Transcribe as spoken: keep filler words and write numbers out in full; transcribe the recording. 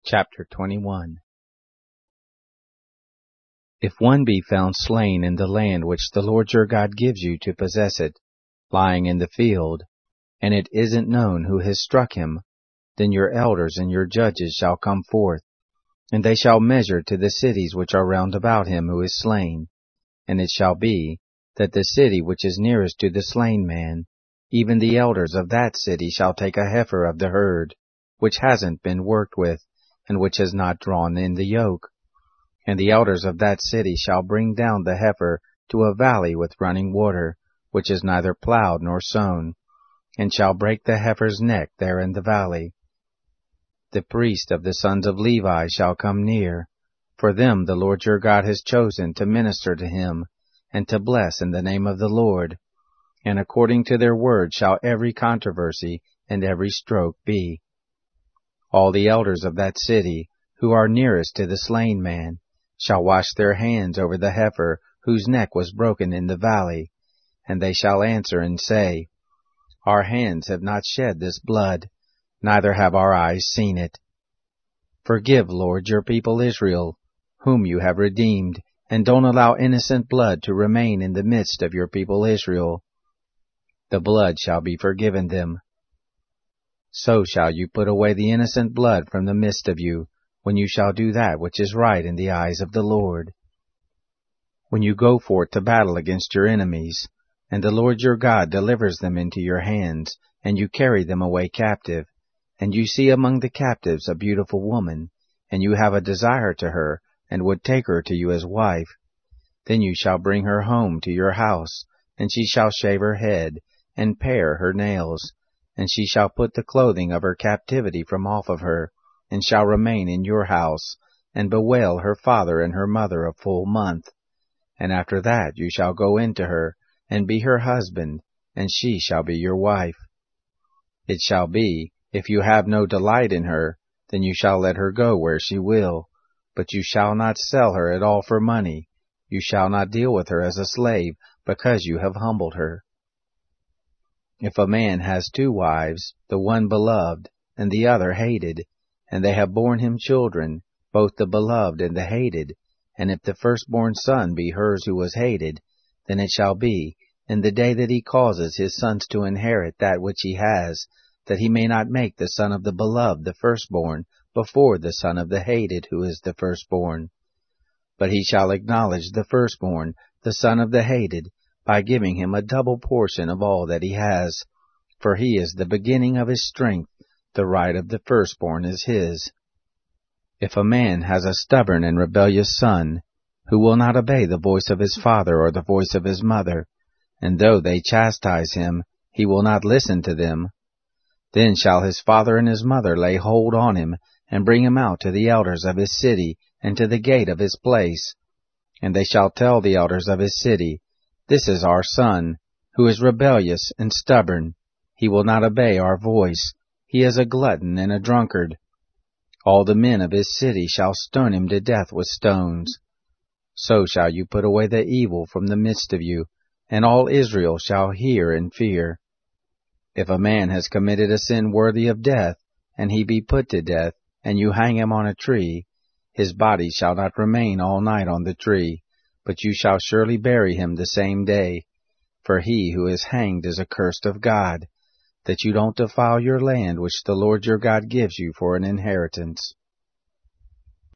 Chapter twenty-one. If one be found slain in the land which the Lord your God gives you to possess it, lying in the field, and it isn't known who has struck him, then your elders and your judges shall come forth, and they shall measure to the cities which are round about him who is slain. And it shall be, that the city which is nearest to the slain man, even the elders of that city shall take a heifer of the herd, which hasn't been worked with, and which has not drawn in the yoke. And the elders of that city shall bring down the heifer to a valley with running water, which is neither plowed nor sown, and shall break the heifer's neck there in the valley. The priest of the sons of Levi shall come near, for them the Lord your God has chosen to minister to him, and to bless in the name of the Lord. And according to their word shall every controversy and every stroke be. All the elders of that city, who are nearest to the slain man, shall wash their hands over the heifer whose neck was broken in the valley, and they shall answer and say, Our hands have not shed this blood, neither have our eyes seen it. Forgive, Lord, your people Israel, whom you have redeemed, and don't allow innocent blood to remain in the midst of your people Israel. The blood shall be forgiven them. So shall you put away the innocent blood from the midst of you, when you shall do that which is right in the eyes of the Lord. When you go forth to battle against your enemies, and the Lord your God delivers them into your hands, and you carry them away captive, and you see among the captives a beautiful woman, and you have a desire to her, and would take her to you as wife, then you shall bring her home to your house, and she shall shave her head, and pare her nails, and she shall put the clothing of her captivity from off of her, and shall remain in your house, and bewail her father and her mother a full month. And after that you shall go into her, and be her husband, and she shall be your wife. It shall be, if you have no delight in her, then you shall let her go where she will, but you shall not sell her at all for money. You shall not deal with her as a slave, because you have humbled her. If a man has two wives, the one beloved, and the other hated, and they have borne him children, both the beloved and the hated, and if the firstborn son be hers who was hated, then it shall be, in the day that he causes his sons to inherit that which he has, that he may not make the son of the beloved the firstborn before the son of the hated who is the firstborn. But he shall acknowledge the firstborn, the son of the hated, by giving him a double portion of all that he has, for he is the beginning of his strength, the right of the firstborn is his. If a man has a stubborn and rebellious son, who will not obey the voice of his father or the voice of his mother, and though they chastise him, he will not listen to them, then shall his father and his mother lay hold on him, and bring him out to the elders of his city, and to the gate of his place. And they shall tell the elders of his city, This is our son, who is rebellious and stubborn. He will not obey our voice. He is a glutton and a drunkard. All the men of his city shall stone him to death with stones. So shall you put away the evil from the midst of you, and all Israel shall hear and fear. If a man has committed a sin worthy of death, and he be put to death, and you hang him on a tree, his body shall not remain all night on the tree, but you shall surely bury him the same day. For he who is hanged is accursed of God, that you don't defile your land which the Lord your God gives you for an inheritance.